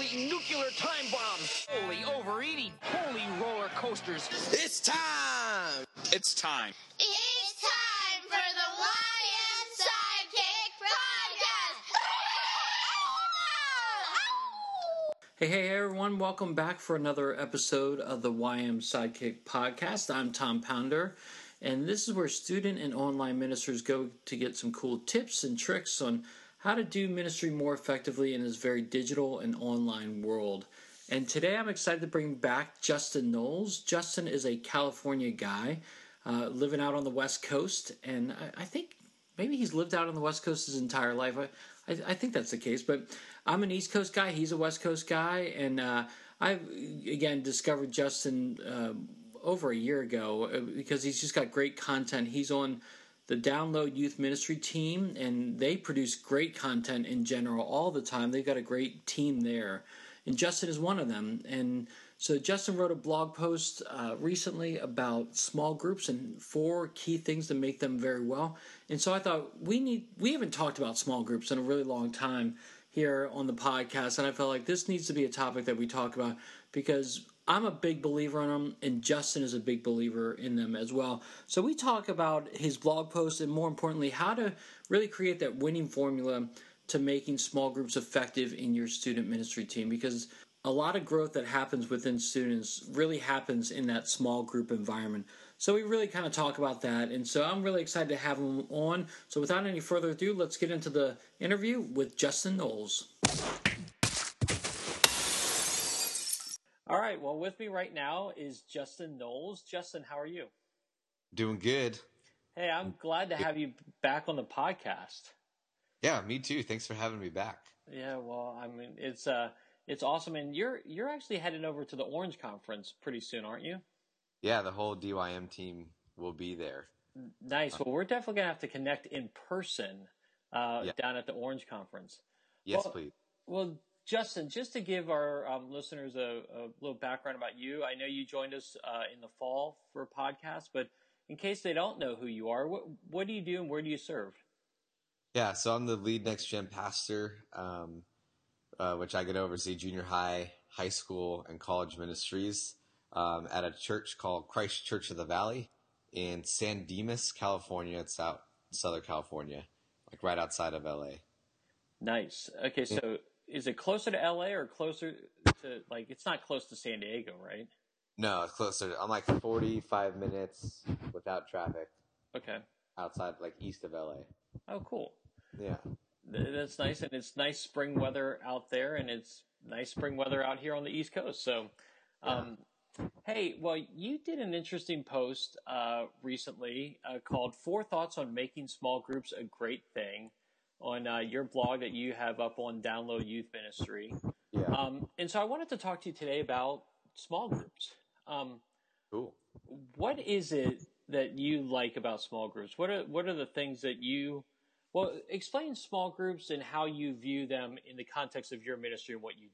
holy nuclear time bomb, holy overeating, holy roller coasters. It's time! It's time. It's time for the YM Sidekick Podcast! Hey everyone, welcome back for another episode of the YM Sidekick Podcast. I'm Tom Pounder, and this is where student and online ministers go to get some cool tips and tricks on how to do ministry more effectively in this very digital and online world. And today I'm excited to bring back Justin Knowles. Justin is a California guy living out on the West Coast, and I think maybe he's lived out on the West Coast his entire life. I think that's the case, but I'm an East Coast guy. He's a West Coast guy, and I've, again, discovered Justin over a year ago because he's just got great content. He's on the Download Youth Ministry team, and they produce great content in general all the time. They've got a great team there, and Justin is one of them. And so Justin wrote a blog post recently about small groups and 4 key things that make them very well. And so I thought we haven't talked about small groups in a really long time here on the podcast, and I felt like this needs to be a topic that we talk about because I'm a big believer in them, and Justin is a big believer in them as well. So we talk about his blog post and, more importantly, how to really create that winning formula to making small groups effective in your student ministry team, because a lot of growth that happens within students really happens in that small group environment. So we really kind of talk about that, and so I'm really excited to have him on. So without any further ado, let's get into the interview with Justin Knowles. All right, well, with me right now is Justin Knowles. Justin, how are you? Doing good. Hey, I'm glad to have you back on the podcast. Yeah, me too. Thanks for having me back. Yeah, well, I mean, it's awesome, and you're actually heading over to the Orange Conference pretty soon, aren't you? Yeah, the whole DYM team will be there. Nice. Well, we're definitely gonna have to connect in person down at the Orange Conference. Yes, please. Well, Justin, just to give our listeners a little background about you, I know you joined us in the fall for a podcast, but in case they don't know who you are, what do you do and where do you serve? Yeah, so I'm the lead Next Gen pastor, which I get to oversee junior high, high school, and college ministries at a church called Christ Church of the Valley in San Dimas, California. It's out in Southern California, like right outside of LA. Nice. Okay, so is it closer to LA or closer to, like, it's not close to San Diego, right? No, it's closer. I'm like 45 minutes without traffic. Okay. Outside, like east of LA. Oh, cool. Yeah. That's nice, and it's nice spring weather out there, and it's nice spring weather out here on the East Coast. So, hey, well, you did an interesting post recently called 4 Thoughts on Making Small Groups a Great Thing on your blog that you have up on Download Youth Ministry. Yeah. And so I wanted to talk to you today about small groups. Cool. What is it that you like about small groups? What are the things that explain small groups and how you view them in the context of your ministry and what you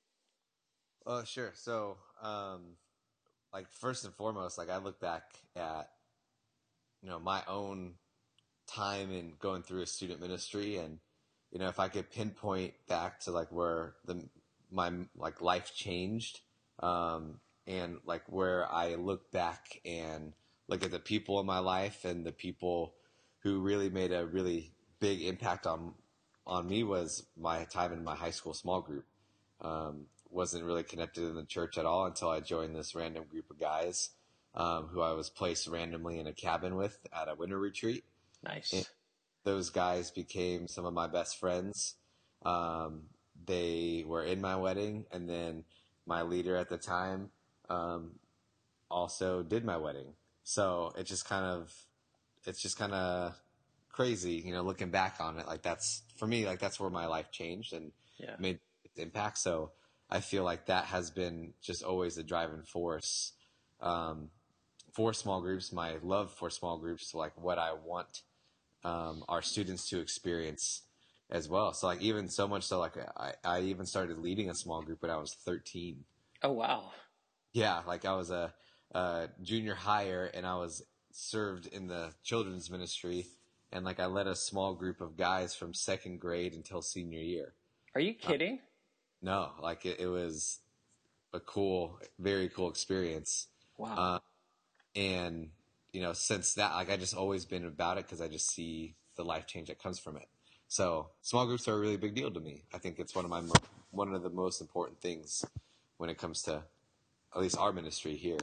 do. Sure. So, like, first and foremost, like, I look back at, my own time in going through a student ministry, and, if I could pinpoint back to, like, where my life changed, and, like, where I look back and look at the people in my life and the people who really made a really big impact on me was my time in my high school small group. Wasn't really connected in the church at all until I joined this random group of guys who I was placed randomly in a cabin with at a winter retreat. Nice. And those guys became some of my best friends. They were in my wedding, and then my leader at the time also did my wedding. So it's just kind of crazy, looking back on it. Like, that's, for me, like, that's where my life changed and made its impact. So I feel like that has been just always the driving force for small groups, my love for small groups, like what I want our students to experience as well. So, like, even so much so, like, I even started leading a small group when I was 13. Oh, wow. Yeah, like, I was a junior higher, and I was served in the children's ministry, and, like, I led a small group of guys from second grade until senior year. Are you kidding? No, like it was a very cool experience. Wow. And, since that, like I just always been about it because I just see the life change that comes from it. So small groups are a really big deal to me. I think it's one of the most important things when it comes to at least our ministry here.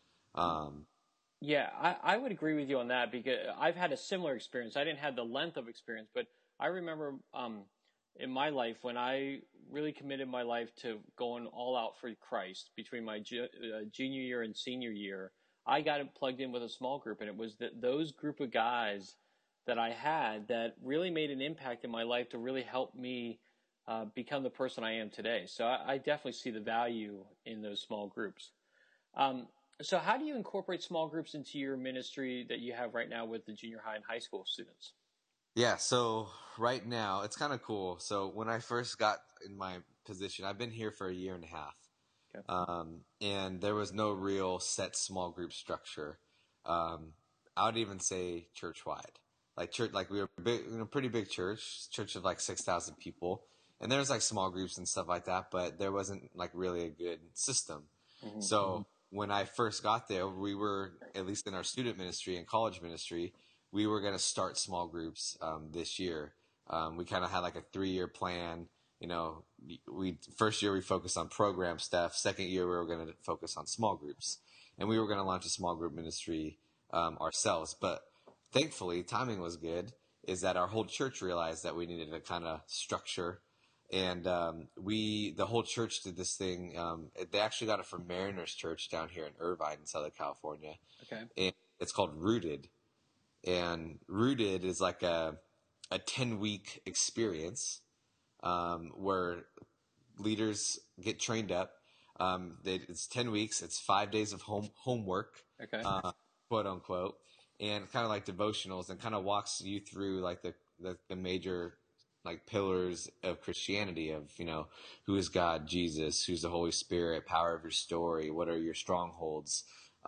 Yeah, I would agree with you on that because I've had a similar experience. I didn't have the length of experience, but I remember in my life when I really committed my life to going all out for Christ between my junior year and senior year. I got plugged in with a small group, and it was those group of guys that I had that really made an impact in my life to really help me become the person I am today. So I definitely see the value in those small groups. So how do you incorporate small groups into your ministry that you have right now with the junior high and high school students? Yeah, so right now it's kind of cool. So when I first got in my position, I've been here for a year and a half. Okay. And there was no real set small group structure. I would even say church-wide. Like we were big, pretty big church of like 6,000 people. And there's like small groups and stuff like that, but there wasn't like really a good system. Mm-hmm. So when I first got there, we were, at least in our student ministry and college ministry, we were going to start small groups this year. We kind of had like a 3-year plan. First year we focused on program stuff. Second year we were going to focus on small groups, and we were going to launch a small group ministry ourselves. But thankfully, timing was good. Is that our whole church realized that we needed a kind of structure, and the whole church did this thing. They actually got it from Mariners Church down here in Irvine, in Southern California. Okay. And it's called Rooted, and Rooted is like a 10-week experience. Where leaders get trained up. It's 10 weeks. It's 5 days of homework, Okay. Quote unquote, and kind of like devotionals, and kind of walks you through like the major like pillars of Christianity of, who is God, Jesus, who's the Holy Spirit, power of your story, what are your strongholds,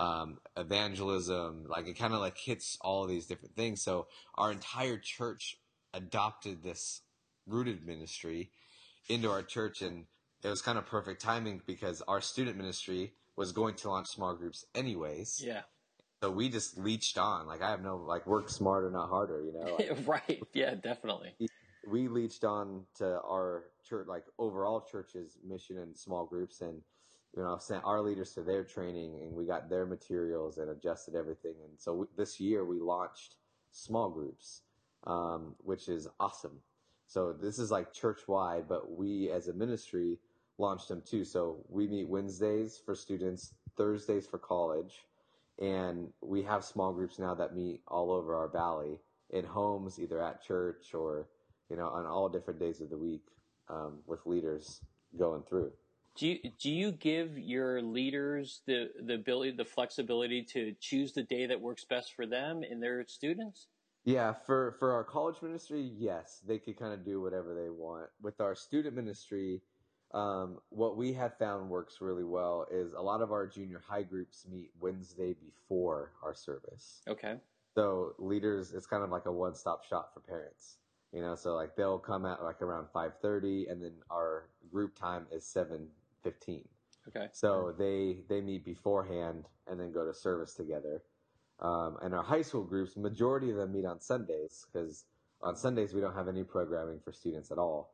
evangelism, like it kind of like hits all of these different things. So our entire church adopted this Rooted ministry into our church, and it was kind of perfect timing because our student ministry was going to launch small groups anyways. Yeah. So we just leached on. Like I have no work smarter, not harder. Right. Yeah, definitely. We leached on to our church, like overall church's mission and small groups, and sent our leaders to their training, and we got their materials and adjusted everything. And so this year we launched small groups, which is awesome. So this is like church-wide, but we as a ministry launched them too. So we meet Wednesdays for students, Thursdays for college, and we have small groups now that meet all over our valley in homes, either at church or, on all different days of the week, with leaders going through. Do you give your leaders the ability, the flexibility to choose the day that works best for them and their students? Yeah, for our college ministry, yes, they could kind of do whatever they want. With our student ministry, what we have found works really well is a lot of our junior high groups meet Wednesday before our service. Okay. So leaders, it's kind of like a one-stop shop for parents. So like they'll come at like around 5:30, and then our group time is 7:15. Okay. So they meet beforehand and then go to service together. And our high school groups, majority of them meet on Sundays, because on Sundays we don't have any programming for students at all.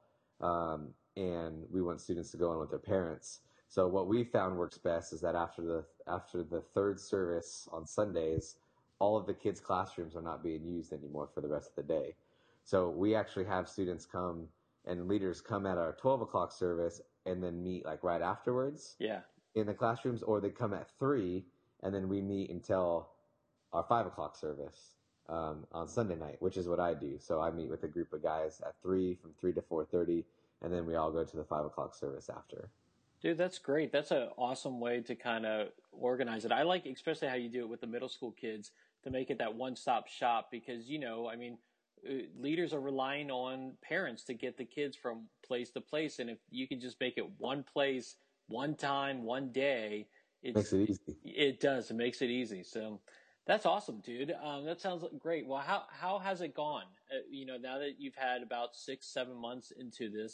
And we want students to go in with their parents. So what we found works best is that after the third service on Sundays, all of the kids' classrooms are not being used anymore for the rest of the day. So we actually have students come and leaders come at our 12 o'clock service and then meet like right afterwards. Yeah. In the classrooms, or they come at 3 and then we meet until our 5 o'clock service on Sunday night, which is what I do. So I meet with a group of guys at 3 from 3 to 4:30, and then we all go to the 5 o'clock service after. Dude, that's great. That's an awesome way to kind of organize it. I like especially how you do it with the middle school kids to make it that one-stop shop because, leaders are relying on parents to get the kids from place to place. And if you can just make it one place, one time, one day, Makes it easy. It does. It makes it easy. So that's awesome, dude. That sounds great. Well, how has it gone? Now that you've had about 6-7 months into this,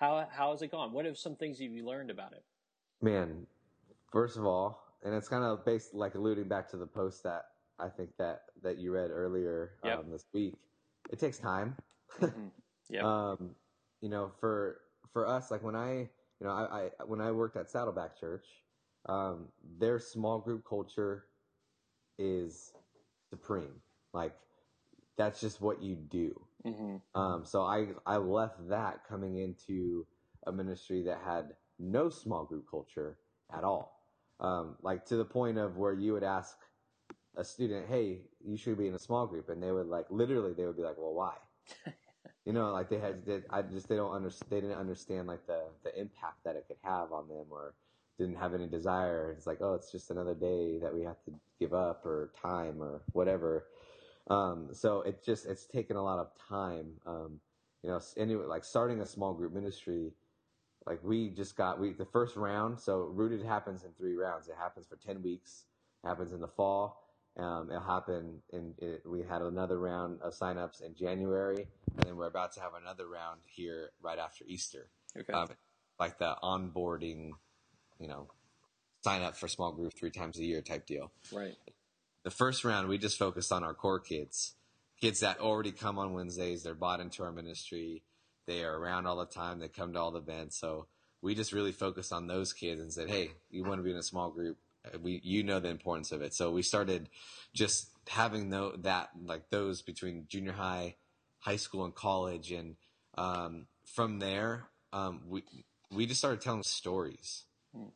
How has it gone? What are some things you learned about it? Man, first of all, and it's kind of based like alluding back to the post that I think that you read earlier this week. It takes time. Mm-hmm. Yeah. You know, for us, like when I when I worked at Saddleback Church, their small group culture is supreme. Like that's just what you do. Mm-hmm. So I left that coming into a ministry that had no small group culture at all. Like to the point of where you would ask a student, "Hey, you should be in a small group," and they would like literally they would be like, "Well, why?" You know, like they didn't understand like the impact that it could have on them, or didn't have any desire. It's like, oh, it's just another day that we have to give up, or time, or whatever. So it's taken a lot of time. You know, anyway, like starting a small group ministry, like the first round. So Rooted happens in 3 rounds. It happens for 10 weeks. It happens in the fall. It'll happen we had another round of signups in January, and then we're about to have another round here right after Easter. Okay. Like the onboarding, you know, sign up for small group 3 times a year type deal. Right. The first round, we just focused on our core kids that already come on Wednesdays. They're bought into our ministry. They are around all the time. They come to all the events. So we just really focused on those kids and said, hey, you want to be in a small group. You know the importance of it. So we started just having those between junior high, high school, and college. And from there, we just started telling stories.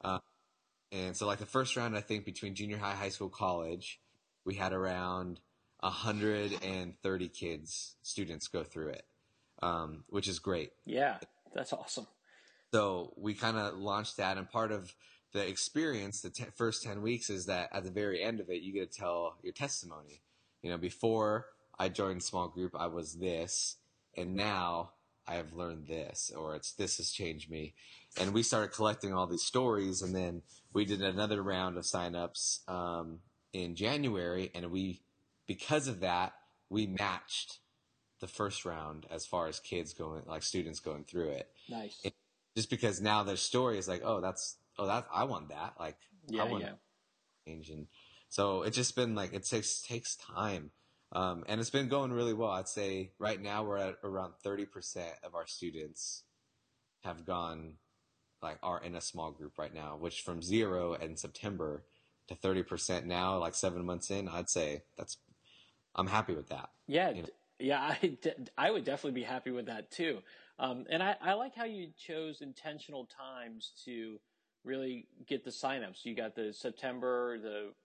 And so like the first round, I think between junior high, high school, college, we had around 130 students go through it, which is great. Yeah, that's awesome. So we kind of launched that, and part of the experience, the first 10 weeks, is that at the very end of it, you get to tell your testimony. You know, before I joined small group, I was this, and now I have learned this, or this has changed me. And we started collecting all these stories, and then we did another round of signups in January, and because of that, we matched the first round as far as students going through it. Nice. And just because now their story is like, I want that. Like, I want change. And so it's just been like, it takes time. And it's been going really well. I'd say right now we're at around 30% of our students have gone, are in a small group right now, which from 0 in September to 30% now, like 7 months in, I'd say I'm happy with that. Yeah. You know? Yeah. I would definitely be happy with that too. And I like how you chose intentional times to really get the signups. You got the September,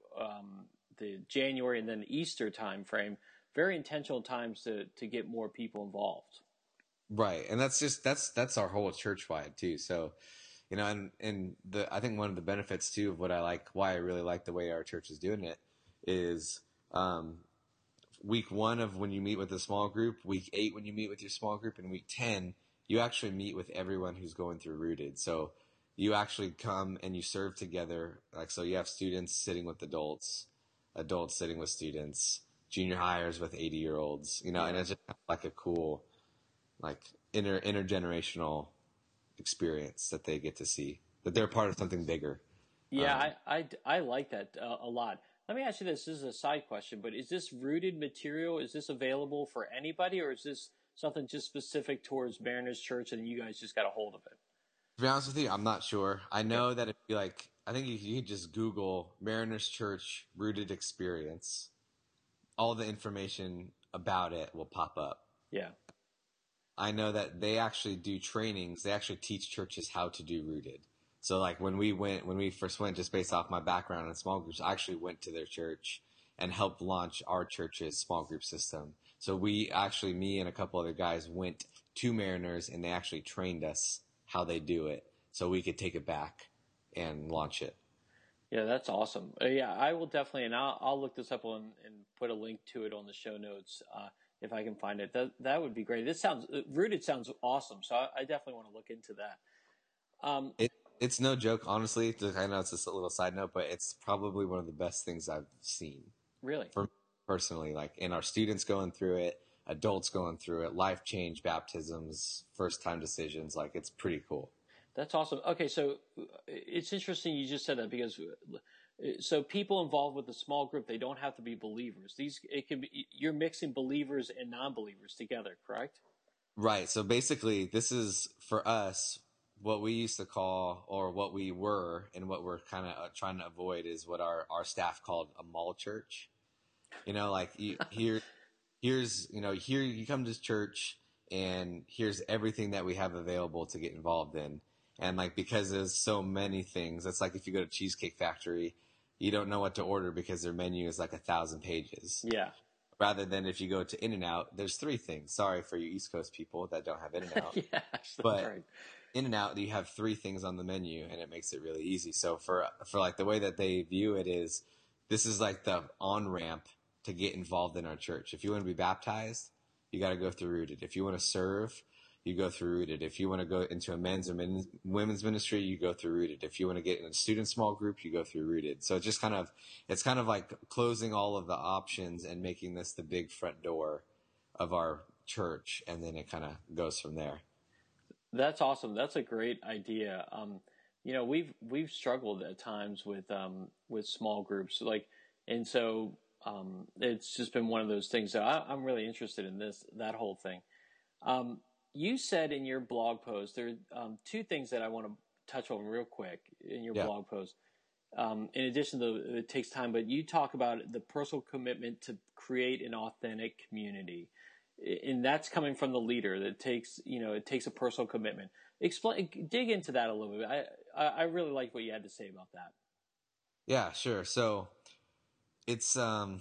the January, and then the Easter time frame. Very intentional times to get more people involved. Right, and that's our whole church wide too. So, you know, and I think one of the benefits too of why I really like the way our church is doing it is week 1 of when you meet with a small group, week 8 when you meet with your small group, and week 10 you actually meet with everyone who's going through Rooted. So you actually come and you serve together. So you have students sitting with adults sitting with students, junior hires with 80-year-olds, you know, and it's just like a cool, like intergenerational experience that they get to see, that they're part of something bigger. Yeah, I like that a lot. Let me ask you this. This is a side question, but is this Rooted material? Is this available for anybody, or is this something just specific towards Mariners Church and you guys just got a hold of it? To be honest with you, I'm not sure. I know that I think you can just Google Mariners Church Rooted Experience. All the information about it will pop up. Yeah. I know that they actually do trainings. They actually teach churches how to do Rooted. So like when we first went, just based off my background in small groups, I actually went to their church and helped launch our church's small group system. So me and a couple other guys went to Mariners, and they actually trained us how they do it so we could take it back and launch it. Yeah, that's awesome. Yeah, I will definitely, and I'll look this up and put a link to it on the show notes if I can find it. That would be great. Rooted sounds awesome, so I definitely want to look into that. It's no joke, honestly. I know it's just a little side note, but it's probably one of the best things I've seen. Really? For personally, and our students going through it, adults going through it, life change, baptisms, first time decisions. Like, it's pretty cool. That's awesome. Okay, so it's interesting you just said that, because so people involved with a small group, they don't have to be believers. It can be, you're mixing believers and non-believers together, correct? Right. So basically, this is for us what we used to call, or what we were, and what we're kind of trying to avoid, is what our staff called a mall church. Like here's here you come to church, and here's everything that we have available to get involved in. And like, because there's so many things, it's like if you go to Cheesecake Factory, you don't know what to order because their menu is like 1,000 pages. Yeah. Rather than if you go to In-N-Out, there's 3 things. Sorry for you East Coast people that don't have In-N-Out. Yeah, but right. In-N-Out, you have 3 things on the menu, and it makes it really easy. So for like the way that they view it is, this is like the on-ramp to get involved in our church. If you want to be baptized, you got to go through Rooted. If you want to serve, you go through Rooted. If you want to go into a men's or women's ministry, you go through Rooted. If you want to get in a student small group, you go through Rooted. So it's kind of like closing all of the options and making this the big front door of our church, and then it kind of goes from there. That's awesome. That's a great idea. We've struggled at times with small groups, and so it's just been one of those things. So I'm really interested in that whole thing. You said in your blog post, there are 2 things that I want to touch on real quick in your blog post. In addition to it takes time, but you talk about the personal commitment to create an authentic community. And that's coming from the leader. That it takes a personal commitment. Dig into that a little bit. I really like what you had to say about that. Yeah, sure. So it's,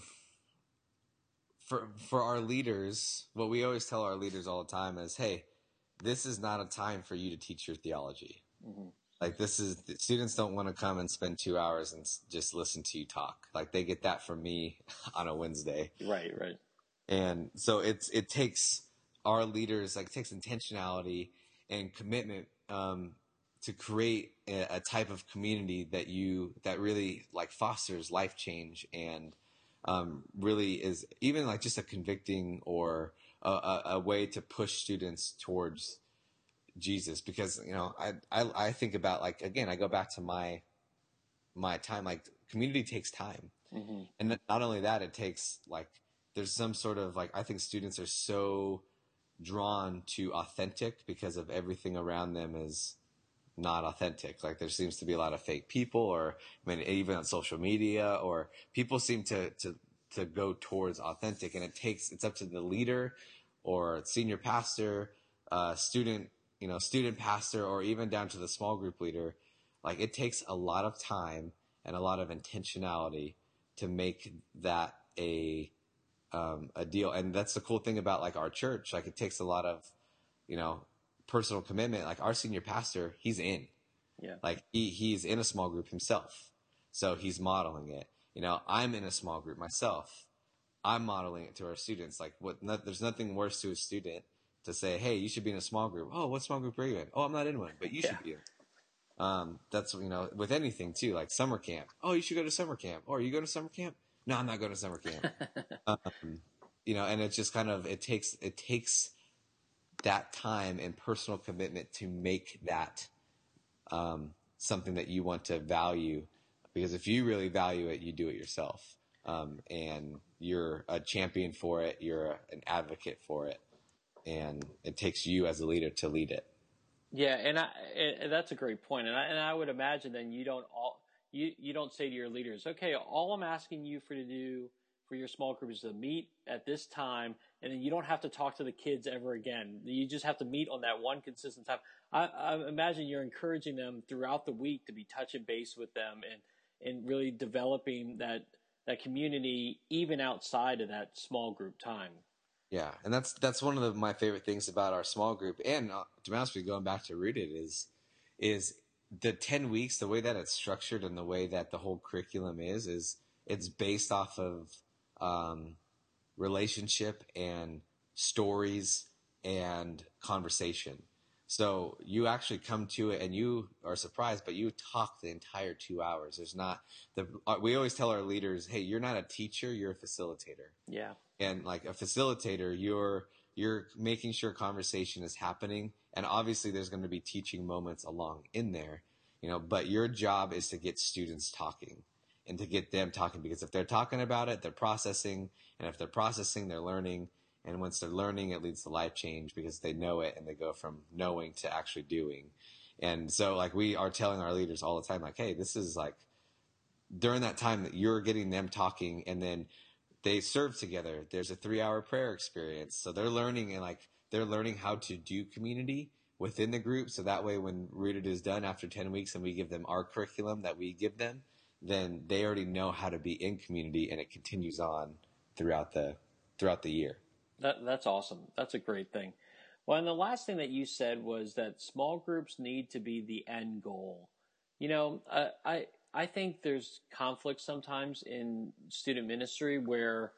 for our leaders, what we always tell our leaders all the time is, hey, this is not a time for you to teach your theology. Mm-hmm. Like, students don't want to come and spend 2 hours and just listen to you talk. Like, they get that from me on a Wednesday. Right. And so it takes our leaders, like, it takes intentionality and commitment, to create a type of community that really like fosters life change, and really is even like just a convicting or a way to push students towards Jesus. Because, I think about, like, again, I go back to my time, like, community takes time. Mm-hmm. And not only that, it takes, like, there's some sort of, like, I think students are so drawn to authentic because of everything around them is not authentic. Like, there seems to be a lot of fake people, or, I mean, even on social media, or people seem to go towards authentic, and it's up to the leader or senior pastor, student pastor, or even down to the small group leader. Like, it takes a lot of time and a lot of intentionality to make that a deal. And that's the cool thing about, like, our church. Like, it takes a lot of, personal commitment. Like, our senior pastor, he's in. Yeah. Like, he's in a small group himself. So he's modeling it. I'm in a small group myself. I'm modeling it to our students. Like, there's nothing worse to a student to say, hey, you should be in a small group. Oh, what small group are you in? Oh, I'm not in one, but you should be in. That's, with anything too, like summer camp. Oh, you should go to summer camp. Oh, are you going to summer camp? No, I'm not going to summer camp. And it's just kind of, it takes that time and personal commitment to make that something that you want to value. Because if you really value it, you do it yourself. And you're a champion for it. You're an advocate for it. And it takes you as a leader to lead it. Yeah, and that's a great point. And I would imagine then you don't say to your leaders, okay, all I'm asking you to do for your small group is to meet at this time, and then you don't have to talk to the kids ever again. You just have to meet on that one consistent time. I imagine you're encouraging them throughout the week to be touching base with them and really developing that community even outside of that small group time. Yeah, and that's one of my favorite things about our small group, and to be honest with you, going back to Rooted, is the 10 weeks, the way that it's structured and the way that the whole curriculum is it's based off of relationship and stories and conversation. So you actually come to it and you are surprised, but you talk the entire 2 hours. There's not we always tell our leaders, hey, you're not a teacher, you're a facilitator. Yeah. And like a facilitator, you're making sure conversation is happening. And obviously there's going to be teaching moments along in there, but your job is to get students talking and to get them talking, because if they're talking about it, they're processing. And if they're processing, they're learning. And once they're learning, it leads to life change because they know it and they go from knowing to actually doing. And so like we are telling our leaders all the time, like, hey, this is like during that time that you're getting them talking, and then they serve together. There's a 3-hour prayer experience. So they're learning how to do community within the group. So that way when Rooted is done after 10 weeks and we give them our curriculum that we give them, then they already know how to be in community, and it continues on throughout the year. That's awesome. That's a great thing. Well, and the last thing that you said was that small groups need to be the end goal. I think there's conflict sometimes in student ministry where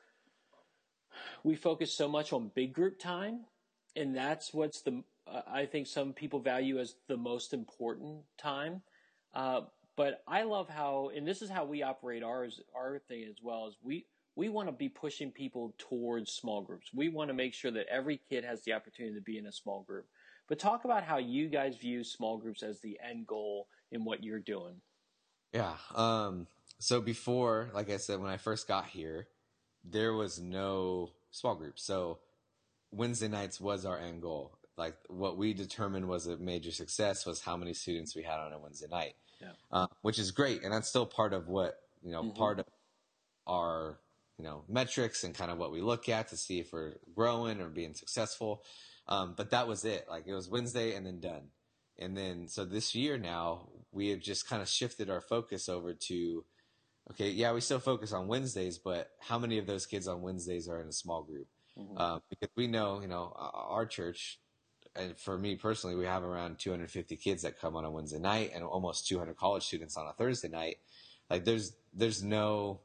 we focus so much on big group time, and that's what's I think some people value as the most important time. But I love how, and this is how we operate our thing as well, is we want to be pushing people towards small groups. We want to make sure that every kid has the opportunity to be in a small group. But talk about how you guys view small groups as the end goal in what you're doing. Yeah. So before, like I said, when I first got here, there was no small group. So Wednesday nights was our end goal. Like what we determined was a major success was how many students we had on a Wednesday night, which is great. And that's still part of what, part of our, metrics and kind of what we look at to see if we're growing or being successful. But that was it. Like it was Wednesday and then done. And then, so this year now we have just kind of shifted our focus over to, okay, yeah, we still focus on Wednesdays, but how many of those kids on Wednesdays are in a small group? Because we know, our church, and for me personally, we have around 250 kids that come on a Wednesday night and almost 200 college students on a Thursday night. Like there's no,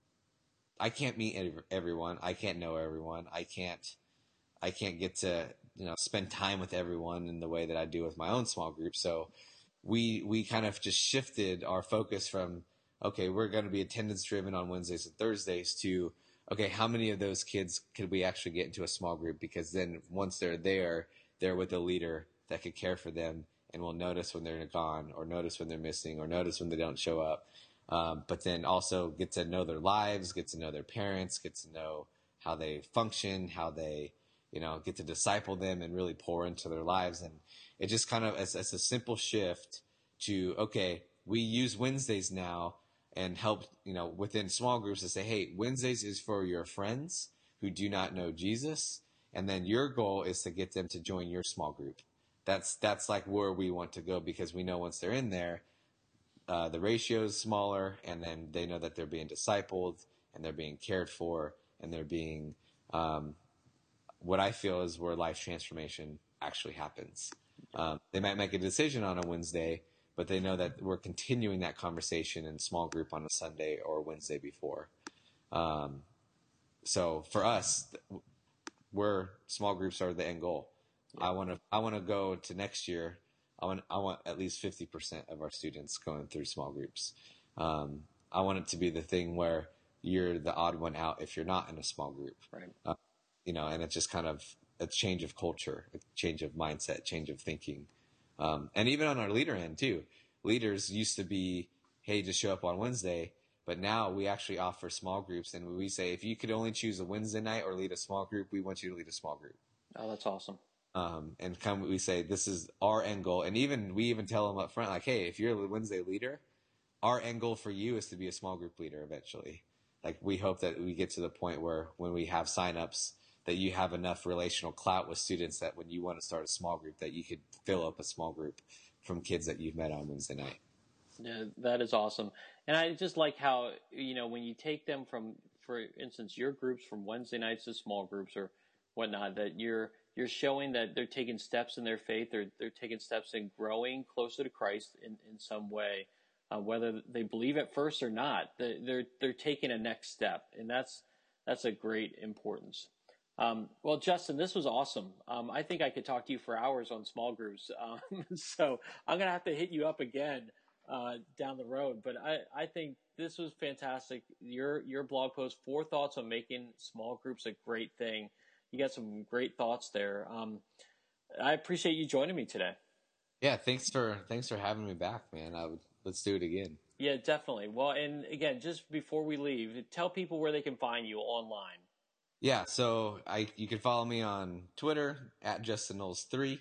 I can't meet everyone. I can't know everyone. I can't get to, spend time with everyone in the way that I do with my own small group. So we kind of just shifted our focus from, okay, we're going to be attendance driven on Wednesdays and Thursdays to, okay, how many of those kids could we actually get into a small group? Because then once they're there, they're with a leader that could care for them and will notice when they're gone or notice when they're missing or notice when they don't show up. But then also get to know their lives, get to know their parents, get to know how they function, how they, get to disciple them and really pour into their lives. And it just kind of, it's a simple shift to, okay, we use Wednesdays now and help, within small groups to say, hey, Wednesdays is for your friends who do not know Jesus. And then your goal is to get them to join your small group. That's like where we want to go, because we know once they're in there, the ratio is smaller, and then they know that they're being discipled and they're being cared for and they're being, what I feel is where life transformation actually happens. They might make a decision on a Wednesday, but they know that we're continuing that conversation in small group on a Sunday or Wednesday before. So for us, small groups are the end goal. Yeah. I want to go to next year. I want at least 50% of our students going through small groups. I want it to be the thing where you're the odd one out if you're not in a small group. Right. And it's just kind of a change of culture, a change of mindset, change of thinking. And even on our leader end too, leaders used to be, hey, just show up on Wednesday. But now we actually offer small groups, and we say, if you could only choose a Wednesday night or lead a small group, we want you to lead a small group. Oh, that's awesome. And we say, this is our end goal. And we even tell them up front, like, hey, if you're a Wednesday leader, our end goal for you is to be a small group leader eventually. Like, we hope that we get to the point where when we have signups, that you have enough relational clout with students that when you want to start a small group, that you could fill up a small group from kids that you've met on Wednesday night. Yeah, that is awesome. And I just like how, when you take them from, for instance, your groups from Wednesday nights to small groups or whatnot, that you're showing that they're taking steps in their faith, they're taking steps in growing closer to Christ in some way, whether they believe at first or not. They're taking a next step, and that's a great importance. Well, Justin, this was awesome. I think I could talk to you for hours on small groups. So I'm going to have to hit you up again down the road. But I think this was fantastic. Your blog post, 4 thoughts on making small groups a great thing. You got some great thoughts there. I appreciate you joining me today. Yeah, thanks for having me back, man. Let's do it again. Yeah, definitely. Well, and again, just before we leave, tell people where they can find you online. Yeah, so you can follow me on Twitter at JustinKnowles3,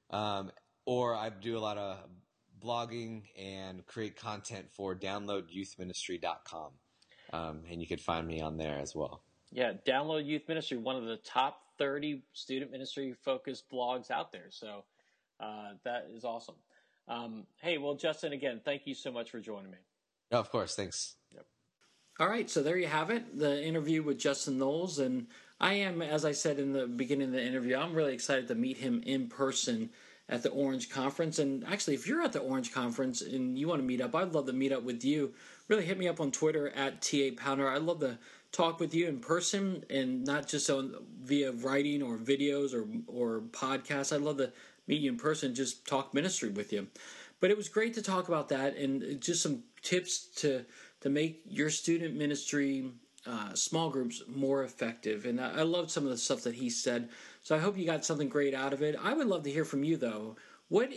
or I do a lot of blogging and create content for DownloadYouthMinistry.com, and you can find me on there as well. Yeah, Download Youth Ministry, one of the top 30 student ministry focused blogs out there. So that is awesome. Hey, well, Justin, again, thank you so much for joining me. No, of course, thanks. Yep. All right, so there you have it, the interview with Justin Knowles. And I am, as I said in the beginning of the interview, I'm really excited to meet him in person at the Orange Conference. And actually, if you're at the Orange Conference and you want to meet up, I'd love to meet up with you. Really hit me up on Twitter at TA Pounder. I'd love to talk with you in person and not just via writing or videos or podcasts. I'd love to meet you in person, just talk ministry with you. But it was great to talk about that and just some tips to make your student ministry small groups more effective. And I loved some of the stuff that he said. So I hope you got something great out of it. I would love to hear from you, though. What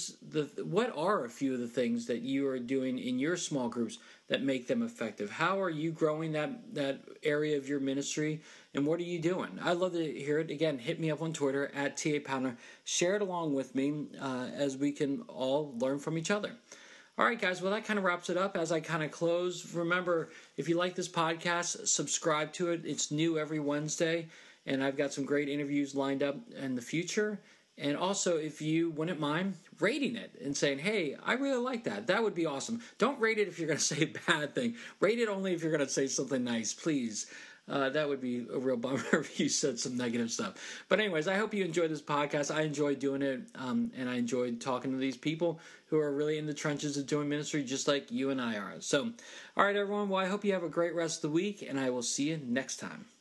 are a few of the things that you are doing in your small groups that make them effective? How are you growing that area of your ministry, and what are you doing? I'd love to hear it. Again, hit me up on Twitter at TA Pounder. Share it along with me as we can all learn from each other. All right, guys, well, that kind of wraps it up. As I kind of close, remember, if you like this podcast, subscribe to it. It's new every Wednesday, and I've got some great interviews lined up in the future. And also, if you wouldn't mind rating it and saying, hey, I really like that. That would be awesome. Don't rate it if you're going to say a bad thing. Rate it only if you're going to say something nice, please. That would be a real bummer if you said some negative stuff. But anyways, I hope you enjoyed this podcast. I enjoyed doing it, and I enjoyed talking to these people who are really in the trenches of doing ministry just like you and I are. So, all right, everyone. Well, I hope you have a great rest of the week, and I will see you next time.